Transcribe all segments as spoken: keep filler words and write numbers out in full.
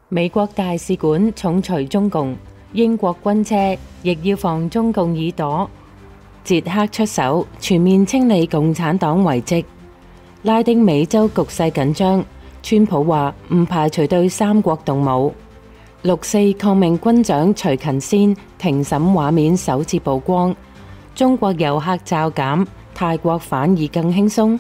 美國大使館重錘中共，英國軍車亦要防中共耳朵。捷克出手全面清理共產黨遺跡。拉丁美洲局勢緊張，川普話唔排除對三國動武。六四抗命軍長徐勤先庭審畫面首次曝光。中國遊客驟減，泰國反而更輕鬆。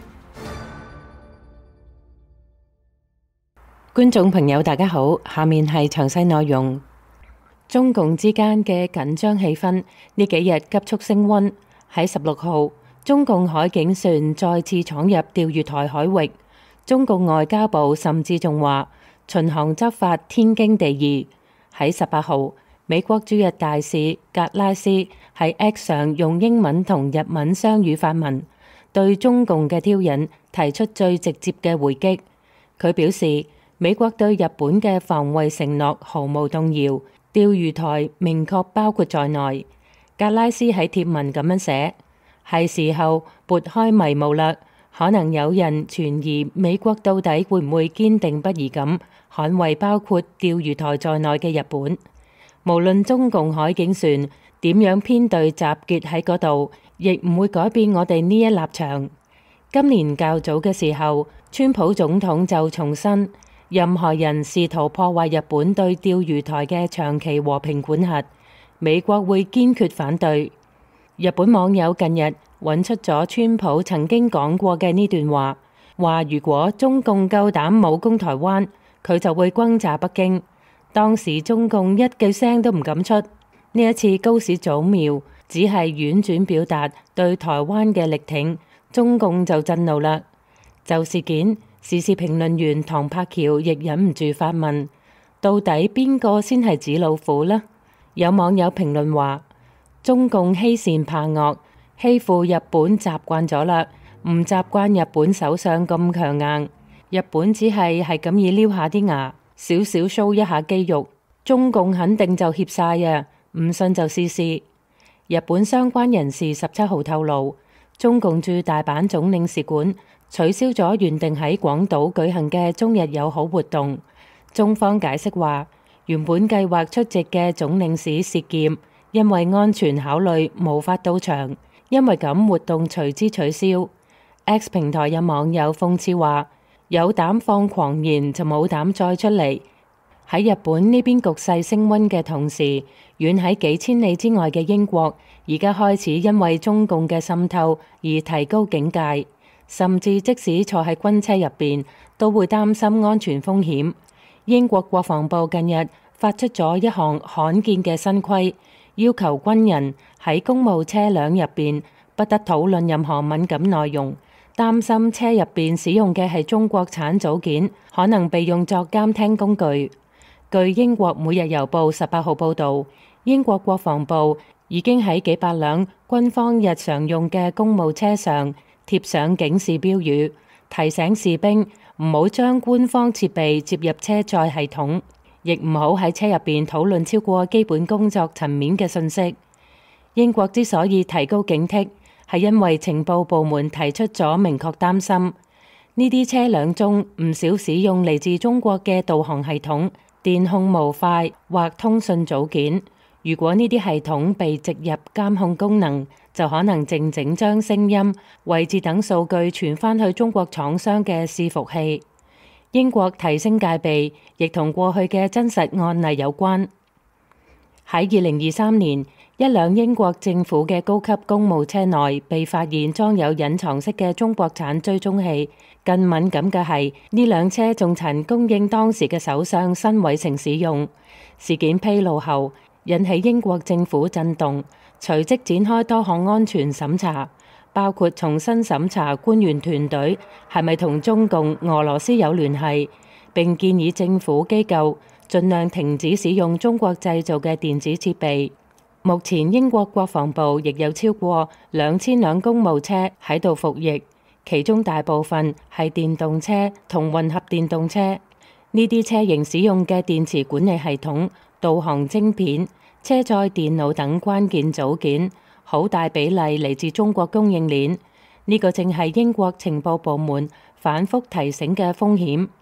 觀眾朋友大家好，下面係詳細內容。中共之間嘅緊張氣氛呢幾日急速升溫。喺十六號，中共海警船再次闖入釣魚台海域。中共外交部甚至仲話巡航執法天經地義。喺十八號，美國駐日大使格拉斯喺 X 上用英文同日文雙語發文，對中共嘅挑釁提出最直接嘅回擊。佢表示，美國對日本嘅防衛承諾毫無動搖，釣魚台明確包括在內。格拉斯喺貼文咁樣寫：係時候撥開迷霧啦，可能有人存疑美國到底會唔會堅定不移咁捍衛包括釣魚台在內嘅日本。無論中共海警船點樣編隊集結喺嗰度，亦唔會改變我哋呢一立場。今年較早嘅時候，川普總統就重申，任何人試圖破壞日本對釣魚台嘅長期和平管轄，美國會堅決反對。日本網友近日揾出咗川普曾經講過嘅呢段話，話如果中共夠膽武攻台灣，佢就會轟炸北京。當時中共一句聲都唔敢出。呢一次高市早苗只係婉轉表達對台灣嘅力挺，中共就震怒啦。就事件，時事評論員唐柏橋亦忍唔住發問：到底邊個先係紙老虎呢？有網友評論話：中共欺善怕惡，欺負日本習慣咗啦，唔習慣日本首相咁強硬。日本只係係咁意撩下啲牙，少少 show 一下肌肉，中共肯定就怯晒啊！唔信就試試。日本相關人士十七號透露，中共駐大阪總領事館取消咗原定喺廣島舉行嘅中日友好活動。中方解釋話，原本計劃出席嘅總領事涉劍，因為安全考慮無法到場，因為咁活動隨之取消。X 平台有網友諷刺話：有膽放狂言就冇膽再出嚟。喺日本呢邊局勢升溫嘅同時，遠喺幾千里之外嘅英國而家開始因為中共嘅滲透而提高警戒，甚至即使坐喺軍車入邊都會擔心安全風險。英國國防部近日發出咗一項罕見嘅新規，要求軍人喺公務車輛入邊不得討論任何敏感內容，擔心車入邊使用嘅係中國產組件，可能被用作監聽工具。據英國每日郵報十八號報導，英國國防部已經喺幾百輛軍方日常用嘅公務車上貼上警示標語，提醒士兵唔好將官方設備接入車載系統，亦唔好喺車入邊討論超過基本工作層面嘅信息。英國之所以提高警惕，係因為情報部門提出咗明確擔心，呢啲車輛中唔少使用嚟自中國嘅導航系統、電控模塊或通訊組件。如果呢啲系統被植入監控功能，就可能靜靜將聲音、位置等數據傳返去中國廠商嘅伺服器。英國提升戒備，亦同過去嘅真實案例有關。喺二零二三年，一輛英國政府嘅高級公務車內被發現裝有隱藏式嘅中國產追蹤器。更敏感嘅係，呢輛車仲曾供應當時嘅首相辛偉誠使用。事件披露後，引起英國政府震動，隨即展開多項安全審查，包括重新審查官員團隊係咪同中共、俄羅斯有聯繫，並建議政府機構盡量停止使用中國製造嘅電子設備。目前英國國防部亦有超過兩千輛公務車喺度服役，其中大部分係電動車同混合電動車。呢啲車型使用嘅電池管理系統、導航晶片、車載電腦等關鍵組件，好大比例嚟自中國供應鏈。呢個正係英國情報部門反覆提醒嘅風險。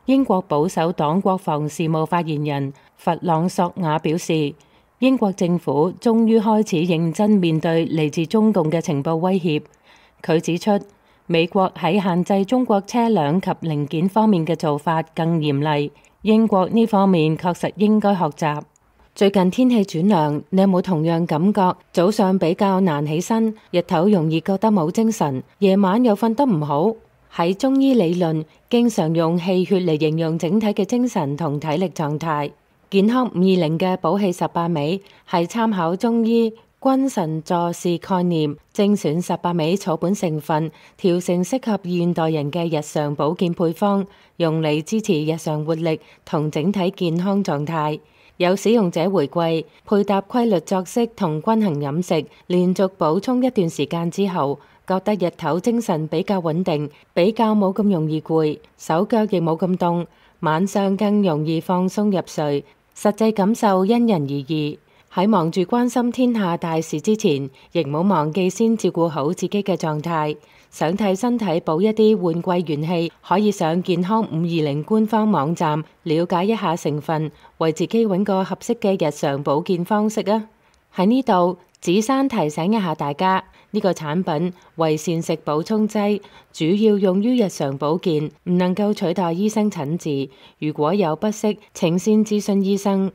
英國保守黨國防事務發言人弗朗索瓦表示，英國政府終於開始認真面對嚟自中共嘅情報威脅。佢指出，美國喺限制中國車輛及零件方面嘅做法更嚴厲，英國呢方面確實應該學習。最近天氣轉涼，你有冇同樣感覺？早上比較難起身，日頭容易覺得冇精神，夜晚又瞓得唔好。喺中醫理論，經常用氣血嚟形容整體嘅精神同體力狀態。健康五二零嘅補氣十八味係參考中醫君臣佐使概念，精選十八味草本成分，調成適合現代人嘅日常保健配方，用嚟支持日常活力同整體健康狀態。有使用者回饋，配搭規律作息同均衡飲食，連續補充一段時間之後，覺得日頭精神比較穩定，比較冇咁容易攰，手腳亦冇咁凍，晚上更容易放鬆入睡。實際感受因人而異。喺忙住關心天下大事之前，亦冇忘記先照顧好自己嘅狀態。想替身體補一啲換季元氣，可以上健康五二零官方網站了解一下成分，為自己揾個合適嘅日常保健方式啊！喺呢度，子珊提醒一下大家，呢個產品為膳食補充劑，主要用於日常保健，唔能夠取代醫生診治。如果有不適，請先諮詢醫生。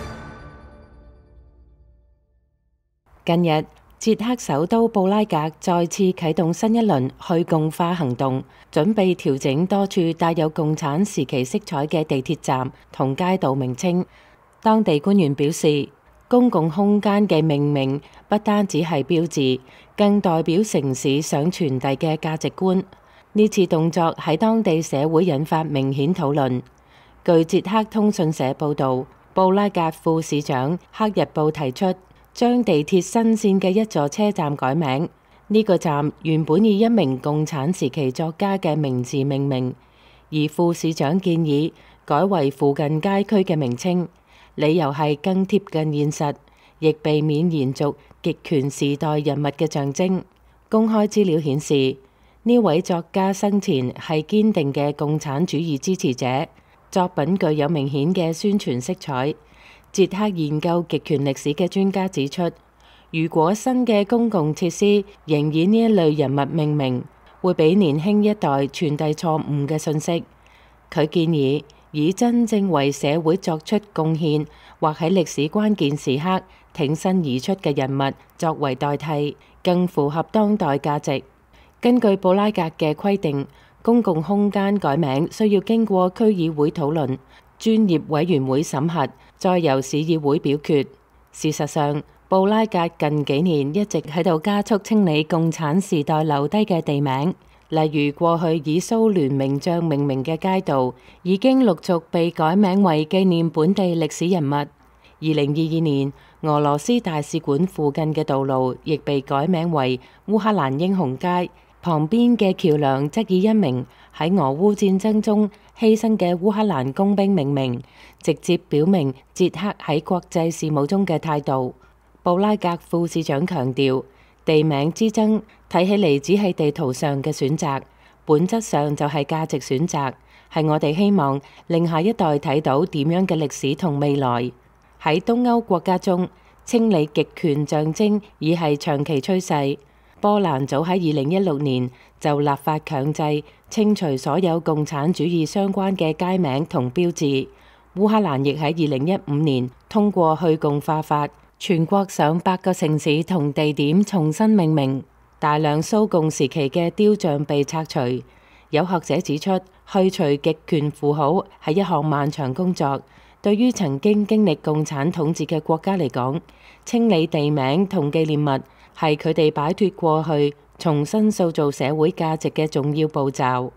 近日，捷克首都布拉格再次啟動新一輪去共化行動，準備調整多處帶有共產時期色彩嘅地鐵站同街道名稱。當地官員表示，公共空間嘅命名不單只係標誌，更代表城市想傳遞嘅價值觀。呢次動作喺當地社會引發明顯討論。據捷克通訊社報導，布拉格副市長克日布提出將地鐵新線嘅一座車站改名。呢個站原本以一名共產時期作家嘅名字命名，而副市長建議改為附近街區嘅名稱，理由係更貼近現實，亦避免延續極權時代人物嘅象徵。公開資料顯示，呢位作家生前係堅定嘅共產主義支持者，作品具有明顯嘅宣傳色彩。捷克研究極權歷史嘅專家指出，如果新嘅公共設施仍以呢一類人物命名，會俾年輕一代傳遞錯誤嘅信息。佢建議以真正為社會作出貢獻或喺歷史關鍵時刻挺身而出嘅人物作為代替，更符合當代價值。根據布拉格嘅規定，公共空間改名需要經過區議會討論、專業委員會審核，再由市議會表決。事實上，布拉格近幾年一直喺度加速清理共產時代留低嘅地名，例如過去以蘇聯名將命名嘅街道，已經陸續被改名為紀念本地歷史人物。二零二二年，俄羅斯大使館附近嘅道路亦被改名為烏克蘭英雄街，旁邊嘅橋梁則以一名喺俄烏戰爭中犧牲嘅烏克蘭工兵命名，直接表明捷克喺國際事務中嘅態度。布拉格副市長強調，地名之爭睇起嚟只係地圖上嘅選擇，本質上就係價值選擇，係我哋希望令下一代睇到點樣嘅歷史同未來。喺東歐國家中，清理極權象徵已係長期趨勢。波蘭早喺二零一六年就立法強制清除所有共產主義相關嘅街名同標誌。烏克蘭亦喺二零一五年通過去共化法，全國上百個城市同地點重新命名，大量蘇共時期嘅雕像被拆除。有學者指出，去除極權符號係一項漫長工作。對於曾經經歷共產統治嘅國家嚟講，清理地名同紀念物係佢哋擺脫過去、重新塑造社會價值嘅重要步驟。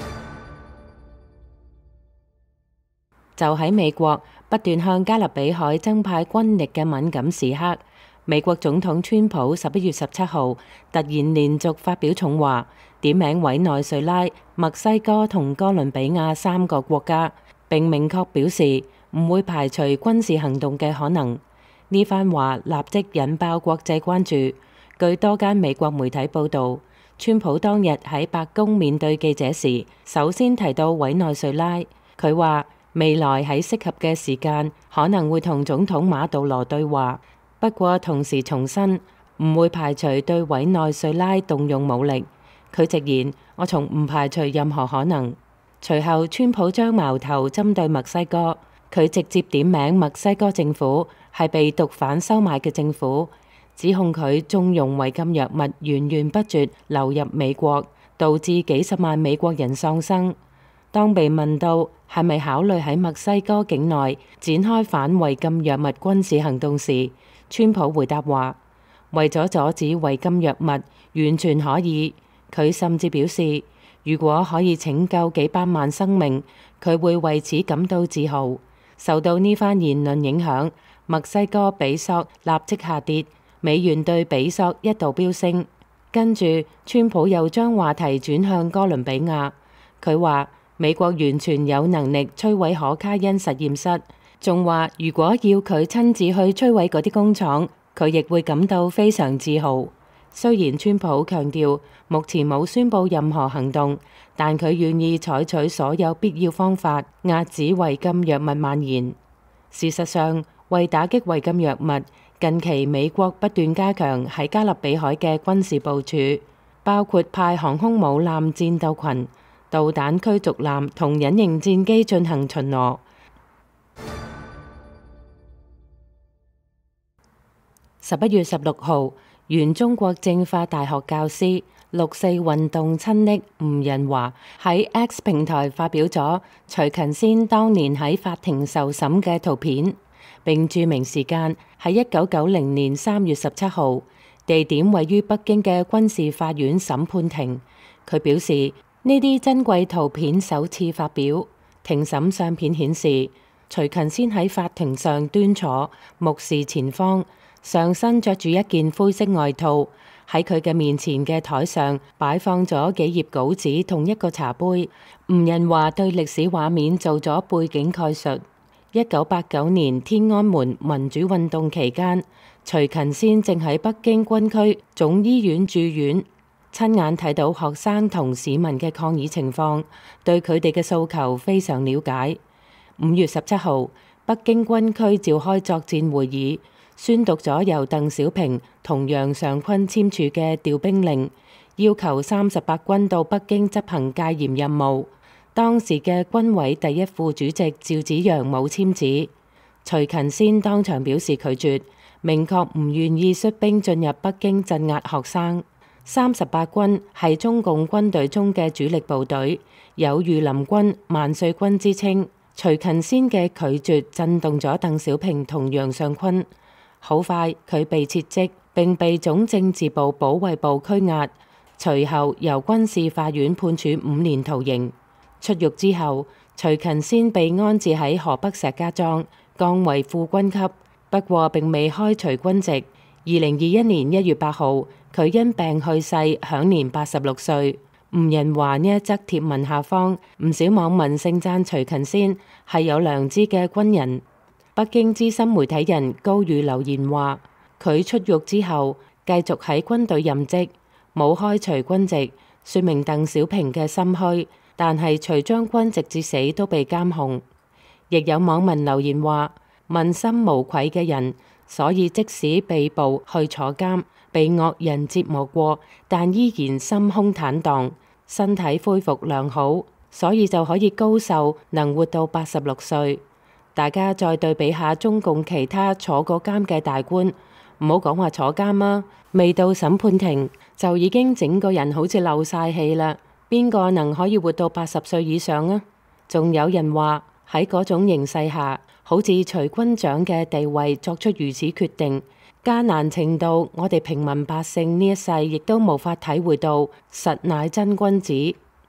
就喺美國不斷向加勒比海增派軍力嘅敏感時刻，美國總統川普十一月十七號突然連續發表重話，點名委內瑞拉、墨西哥同哥倫比亞三個國家，並明確表示唔會排除軍事行動嘅可能。呢番話立即引爆國際關注。據多間美國媒體報導，川普當日喺白宮面對記者時，首先提到委內瑞拉。 佢話未來喺適合嘅時間可能會同總統馬杜羅對話，不過同時重申唔會排除對委內瑞拉動用武力。佢直言：我從唔排除任何可能。隨後，川普將矛頭針對墨西哥，佢直接點名墨西哥政府係被毒販收買嘅政府，指控佢縱容違禁藥物源源不絕流入美國，導致幾十萬美國人喪生。當被問到係咪考慮喺墨西哥境內展開反違禁藥物軍事行動時，川普回答話：為咗阻止違禁藥物，完全可以。佢甚至表示，如果可以拯救幾百萬生命，佢會為此感到自豪。受到呢番言論影響，墨西哥比索立即下跌，美元對比索一度飆升。跟住，川普又將話題轉向哥倫比亞。佢話美國完全有能力摧毀可卡因實驗室，仲話如果要佢親自去摧毀嗰啲工廠，佢亦會感到非常自豪。雖然川普強調目前冇宣布任何行動，但佢願意採取所有必要方法壓止違禁藥物蔓延。事實上，為打擊違禁藥物，近期美國不斷加強喺加勒比海嘅軍事部署，包括派航空母艦戰鬥群、導彈驅逐艦同隱形戰機進行巡邏。十一月十六號，原中國政法大學教師、六四運動親昵吳仁華喺 X 平台發表咗徐勤先當年喺法庭受審嘅圖片，並註明時間係一九九零年三月十七號，地點位於北京嘅軍事法院審判庭。佢表示，呢啲珍貴圖片首次發表，庭審相片顯示徐勤先喺法庭上端坐，目視前方，上身着住一件灰色外套。喺佢嘅面前嘅台上擺放咗幾頁稿紙同一個茶杯。吳仁華對歷史畫面做咗背景概述。一九八九年天安門民主運動期間，徐勤先正喺北京軍區總醫院住院，親眼睇到學生同市民嘅抗議情況，對佢哋嘅訴求非常了解。五月十七號，北京軍區召開作戰會議，宣讀咗由鄧小平同楊尚昆簽署嘅調兵令，要求三十八軍到北京執行戒嚴任務。當時嘅軍委第一副主席趙紫陽冇簽字，徐勤先當場表示拒絕，明確唔願意率兵進入北京鎮壓學生。三十八軍係中共軍隊中嘅主力部隊，有御林軍、萬歲軍之稱。徐勤先嘅拒絕震動咗鄧小平同楊尚昆。好快佢被撤職，並被總政治部保衛部拘押，隨後由軍事法院判處五年徒刑。出獄之後，徐勤先被安置喺河北石家莊，降為副軍級，不過並未開除軍籍。二零二一年一月八號，佢因病去世，享年八十六歲。吳仁華呢一則貼文下方，唔少網民盛讚徐勤先係有良知嘅軍人。北京資深媒體人高宇留言話：佢出獄之後繼續喺軍隊任職，冇開除軍籍，說明鄧小平嘅心虛。但係徐將軍直至死都被監控。亦有網民留言話：問心無愧嘅人，所以即使被捕去坐監，被惡人折磨過，但依然心胸坦蕩，身體恢復良好，所以就可以高壽，能活到八十六歲。大家再對比下中共其他坐過監嘅大官，唔好講話坐監啊，未到審判庭就已經整個人好似漏晒氣啦。邊個能可以活到八十歲以上啊？仲有人話喺嗰種形勢下，好似徐軍長嘅地位作出如此決定，艱難程度我哋平民百姓呢一世亦都無法體會到，實乃真君子。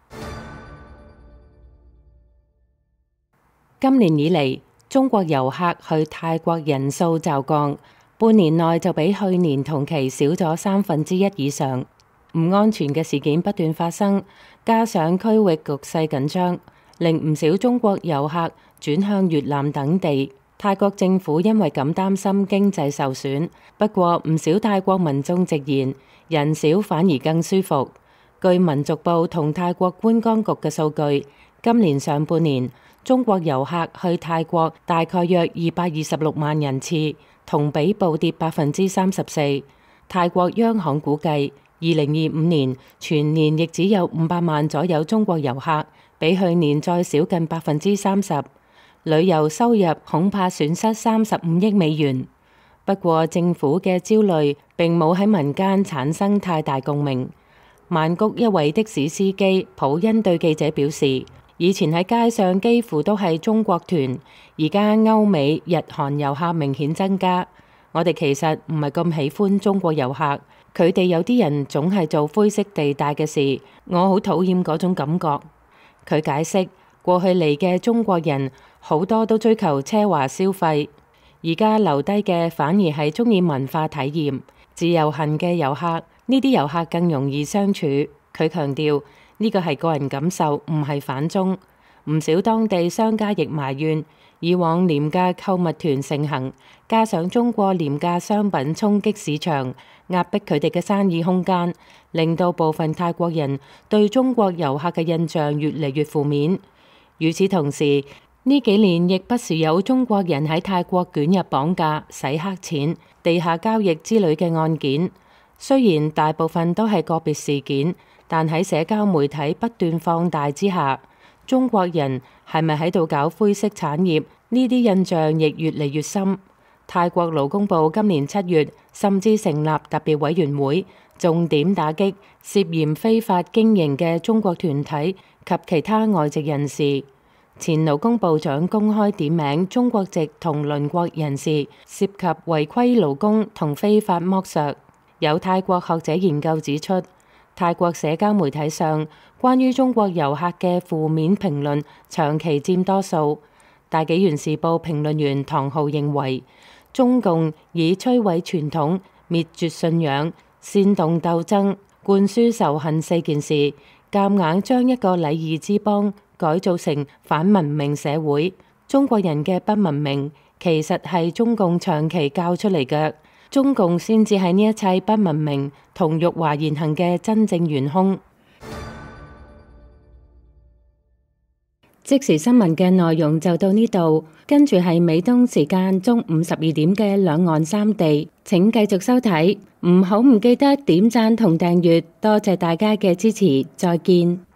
今年以嚟，中國遊客去泰國人數驟降，半年內就比去年同期少咗三分之一以上。唔安全嘅事件不斷發生，加上區域局勢緊張，令唔少中國遊客轉向越南等地。泰國政府因為咁擔心經濟受損，不過唔少泰國民眾直言，人少反而更舒服。據民族報同泰國觀光局嘅數據，今年上半年中國遊客去泰國大概約二百二十六萬人次，同比暴跌百分之三十四。泰國央行估計，二零二五年全年亦只有五百萬左右中國遊客，比去年再少近百分之三十。旅遊收入恐怕損失三十五億美元。不過政府嘅焦慮並冇喺民間產生太大共鳴。曼谷一位的士司機普恩對記者表示，以前喺街上幾乎都係中國團，而家歐美、日韓遊客明顯增加。我哋其實唔係咁喜歡中國遊客，佢哋有啲人總係做灰色地帶嘅事，我好討厭嗰種感覺。佢解釋，過去嚟嘅中國人好多都追求奢華消費，而家留低嘅反而係鍾意文化體驗、自由行嘅遊客。呢啲遊客更容易相處。佢強調呢個係個人感受，唔係反中。唔少當地商家亦埋怨，以往廉價購物團盛行，加上中國廉價商品衝擊市場，壓迫佢哋嘅生意空間，令到部分泰國人對中國遊客嘅印象越嚟越負面。與此同時，呢幾年亦不時有中國人喺泰國捲入綁架、洗黑錢、地下交易之類嘅案件。雖然大部分都係個別事件，但喺社交媒體不斷放大之下，中國人係咪喺度搞灰色產業？呢啲印象亦越嚟越深。泰國勞工部今年七月甚至成立特別委員會，重點打擊涉嫌非法經營嘅中國團體及其他外籍人士。前勞工部長公開點名中國籍同鄰國人士涉及違規勞工同非法剝削。有泰國學者研究指出，泰國社交媒體上關於中國遊客嘅負面評論長期佔多數。大紀元時報評論員唐浩認為，中共以摧毀傳統、滅絕信仰、煽動鬥爭、灌輸仇恨四件事，夾硬將一個禮儀之邦改造成反文明社會。中國人嘅不文明其實係中共長期教出嚟嘅。中共先至係呢一切不文明同辱華言行嘅真正元兇。即時新聞嘅內容就到呢度，跟住係美東時間中午十二點嘅兩岸三地，請繼續收睇，唔好唔記得點讚同訂閱，多謝大家嘅支持，再見。